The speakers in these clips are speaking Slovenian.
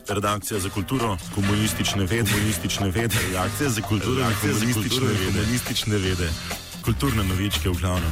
Redakcija za kulturo, komunistične vede, redakcija za kulturo, komunistične vede, kulturne novičke v glavnem.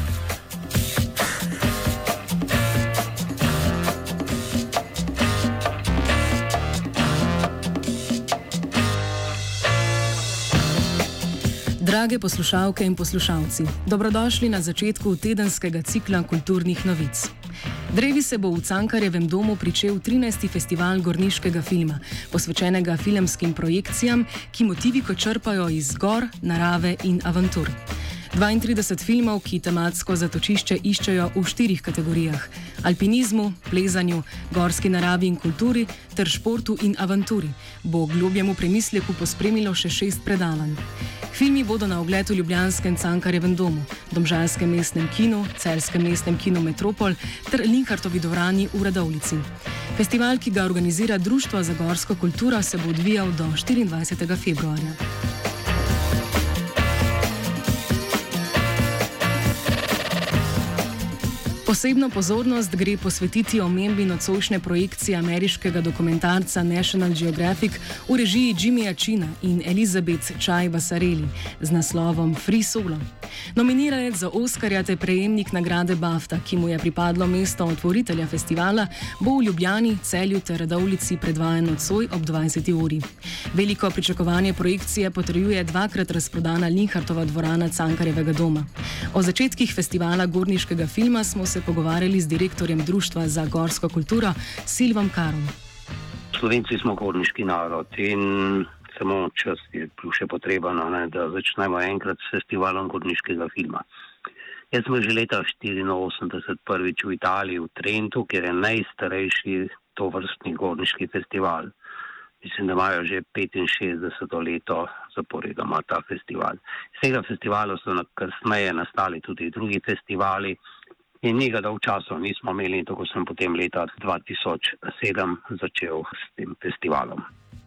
Drage poslušalke in poslušalci, dobrodošli na začetku tedenskega cikla kulturnih novic. Drevi se bo v Cankarjevem domu pričel 13. festival gorniškega filma, posvečenega filmskim projekcijam, ki motiviko črpajo iz gor, narave in avantur. 32 filmov, ki tematsko zatočišče iščejo v 4 kategorijah: alpinizmu, plezanju, gorski naravi in kulturi ter športu in avanturi, bo globjemu premisleku pospremilo še 6 predavanj. Filmi bodo na ogled v ljubljanskem Cankarjevem domu, domžalskem mestnem kinu, celjskem mestnem kinu Metropol ter Linhartovi dvorani v Radovljici. Festival, ki ga organizira Društvo za gorsko kulturo, se bo odvijal do 24. februarja. Posebno pozornost gre posvetiti omembi nocojšnje projekcije ameriškega dokumentarca National Geographic v režiji Jimmyja China in Elizabeth Chai Vasarely z naslovom Free Solo. Nominiranec za Oskarja ter prejemnik nagrade BAFTA, ki mu je pripadlo mesto otvoritelja festivala, bo v Ljubljani, Celju ter Radovljici predvajan nocoj ob 20. uri. Veliko pričakovanje projekcije potrjuje dvakrat razprodana Linhartova dvorana Cankarjevega doma. O začetkih festivala gorniškega filma smo se pogovarjali z direktorjem Društva za gorsko kulturo Silvom Karom. Slovenci smo gorniški narod in samo čas je še potreben, da začnemo enkrat s festivalom gorniškega filma. Jaz sem že leta 1984 prvič v Italiji, v Trentu, kjer je najstarejši tovrstni gorniški festival. Mislim, da imajo že 65. leto zaporedoma ta festival. Z tega festivala so kasneje nastali tudi drugi festivali in njega dolgo časa nismo imeli, in tako sem potem leta 2007 začel s tem festivalom.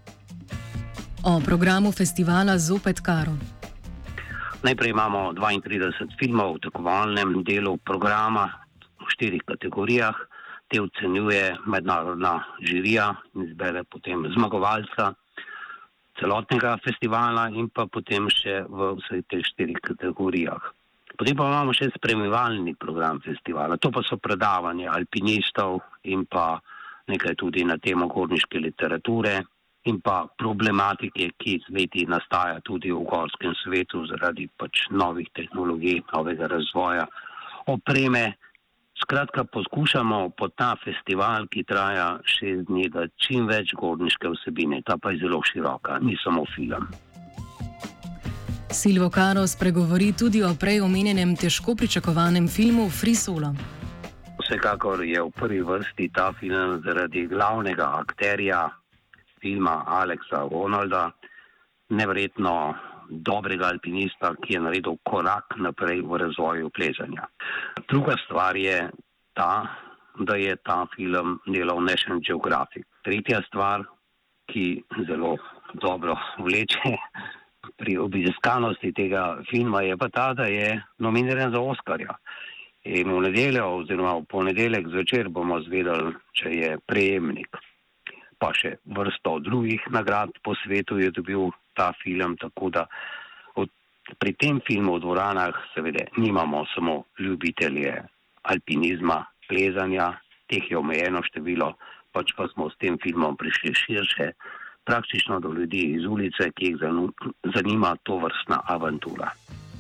O programu festivala zopet Karo. Najprej imamo 32 filmov v tekmovalnem delu programa v 4 kategorijah. Te ocenjuje mednarodna žirija in izbere potem zmagovalca celotnega festivala in pa potem še v vseh teh 4 kategorijah. Potem pa imamo še spremljevalni program festivala. To pa so predavanja alpinistov in pa nekaj tudi na temo gorniške literature in pa problematike, ki sveti nastaja tudi v gorskem svetu zaradi novih tehnologij, novega razvoja, opreme. Skratka, poskušamo po ta festival, ki traja 6 dni, da čim več gorniške vsebine. Ta pa je zelo široka, ni samo film. Silvo Karo spregovori tudi o prej omenjenem težko pričakovanem filmu Free Solo. Vsekakor je v prvi vrsti ta film zaradi glavnega akterja filma Alexa Honolda, neverjetno dobrega alpinista, ki je naredil korak naprej v razvoju plezanja. Druga stvar je ta, da je ta film delal National Geographic. Tretja stvar, ki zelo dobro vleče pri obiskanosti tega filma, je pa ta, da je nominiran za Oskarja. In v nedeljo oziroma v ponedeljek zvečer bomo zvedeli, če je prejemnik. Pa še vrsto drugih nagrad po svetu je dobil ta film, tako da pri tem filmu v dvoranah seveda nimamo samo ljubitelje alpinizma, plezanja, teh je omejeno število, pač pa smo s tem filmom prišli širše, praktično do ljudi iz ulice, ki jih zanima tovrstna avantura.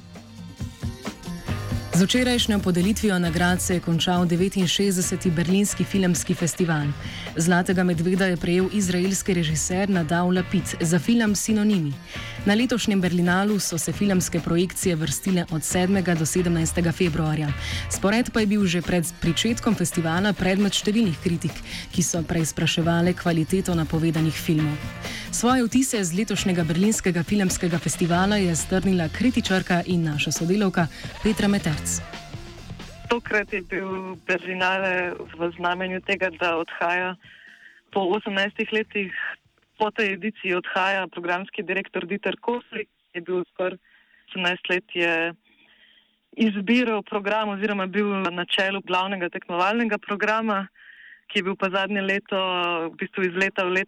Z včerajšnjo podelitvijo nagrad se je končal 69. berlinski filmski festival. Zlatega medveda je prejel izraelski režiser Nadav Lapid za film Sinonimi. Na letošnjem Berlinalu so se filmske projekcije vrstile od 7. do 17. februarja. Spored pa je bil že pred pričetkom festivala predmet številnih kritik, ki so preizpraševale kvaliteto napovedanih filmov. Svoje vtise z letošnjega berlinskega filmskega festivala je strnila kritičarka in naša sodelavka Petra Meterc. Tokrat je bil Berlinale v znamenju tega, da odhaja po 18 letih. Po tej ediciji odhaja programski direktor Dieter Koflik, ki je bil skoraj 18 let je izbiral program oziroma bil na čelu glavnega tekmovalnega programa, ki je bil pa zadnje leto, v bistvu iz leta v leto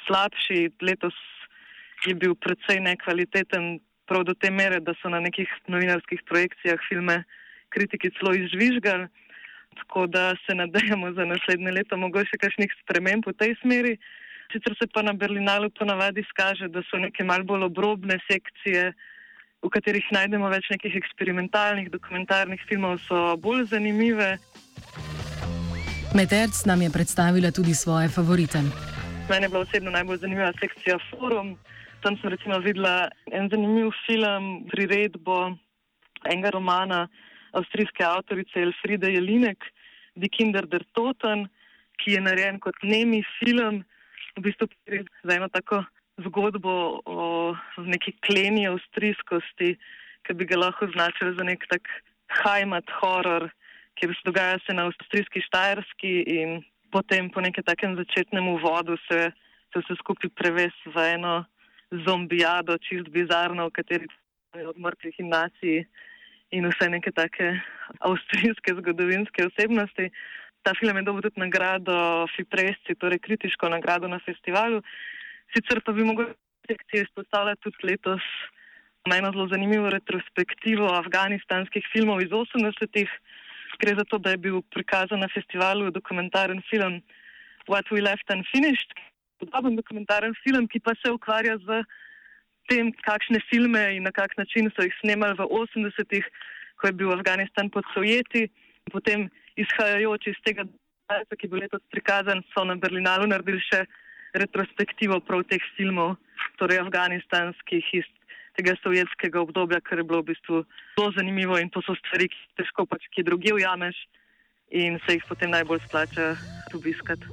slabši. Letos je bil precej nekvaliteten, prav do te mere, da so na nekih novinarskih projekcijah filme kritiki celo izžvižgali. Tako da se nadejamo za naslednje leto mogoče kakšnih sprememb v tej smeri. Sicer se pa na Berlinalu ponavadi skaže, da so neke malo bolj obrobne sekcije, v katerih najdemo več nekih eksperimentalnih, dokumentarnih filmov, so bolj zanimive. Meterc nam je predstavila tudi svoje favorite. Meni je bila osebno najbolj zanimiva sekcija Forum. Tam sem recimo videla en zanimiv film, priredbo enega romana avstrijske avtorice Elfriede Jelinek, Die Kinder der Toten, ki je narejen kot nemi film, v bistvu za eno tako zgodbo o neki kleni avstrijskosti, ki bi ga lahko označili za nek tak Heimat horror, ki se dogaja na avstrijski Štajerski in potem po nekem takem začetnem uvodu se vse skupaj preves v eno zombijado, čist bizarno, v kateri od mrtvih in nacij in vse neke take avstrijske zgodovinske osebnosti. Ta film je dobil tudi nagrado Fipresci, torej kritiško nagrado na festivalu. Sicer pa bi mogoče sekcijo izpostavljati tudi letos eno zelo zanimivo retrospektivo afganistanskih filmov iz 80-ih. Gre za to, da je bil prikazan na festivalu dokumentaren film What We Left Unfinished, podoben dokumentaren film, ki pa se ukvarja z tem, kakšne filme in na kak način so jih snemali v 80-ih, ko je bil Afganistan pod Sovjeti. Potem izhajajoč iz tega, ki je bil letos prikazan, so na Berlinalu naredili še retrospektivo prav teh filmov, torej afganistanskih iz tega sovjetskega obdobja, kar je bilo v bistvu zelo zanimivo in to so stvari, ki težko pač kje drugje ujameš in se jih potem najbolj splača obiskati.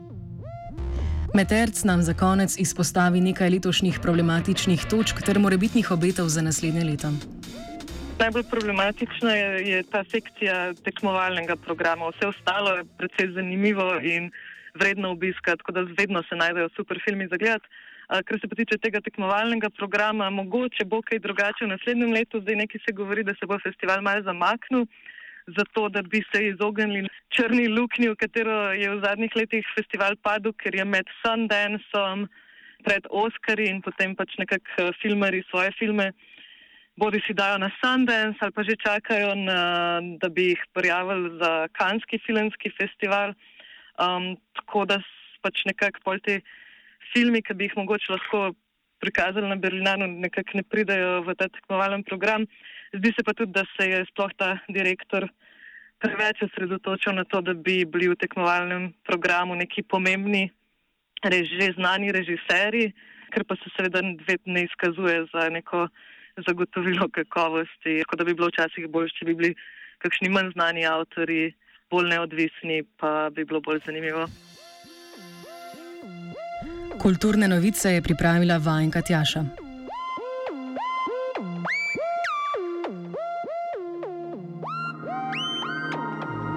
Meterc nam za konec izpostavi nekaj letošnjih problematičnih točk ter morebitnih obetov za naslednje leto. Najbolj problematična je ta sekcija tekmovalnega programa. Vse ostalo je precej zanimivo in vredno obiskati, tako da vedno se najdejo super filmi za gledati. Kar se pa tiče tega tekmovalnega programa, mogoče bo kaj drugače v naslednjem letu. Zdaj nekaj se govori, da se bo festival malo zamaknil, zato da bi se izognili črni luknji, v katero je v zadnjih letih festival padel, ker je med Sundanceom, pred Oscarji in potem pač nekako filmarji svoje filme bodi si dajo na Sundance ali pa že čakajo, da bi jih prijavili za Canneski filmski festival. Tako da pač nekako pol te filmi, ki bi jih mogoče lahko prikazali na Berlinalu, nekako ne pridajo v ta tekmovalen program. Zdi se pa tudi, da se je sploh ta direktor preveč osredotočil na to, da bi bili v tekmovalnem programu neki pomembni, že znani režiserji, ker pa se seveda ne izkazuje za neko zagotovilo kakovosti, tako da bi bilo včasih bolj, če bi bili kakšni manj znani avtorji, bolj neodvisni, pa bi bilo bolj zanimivo. Kulturne novice je pripravila Vajenka Tjaša.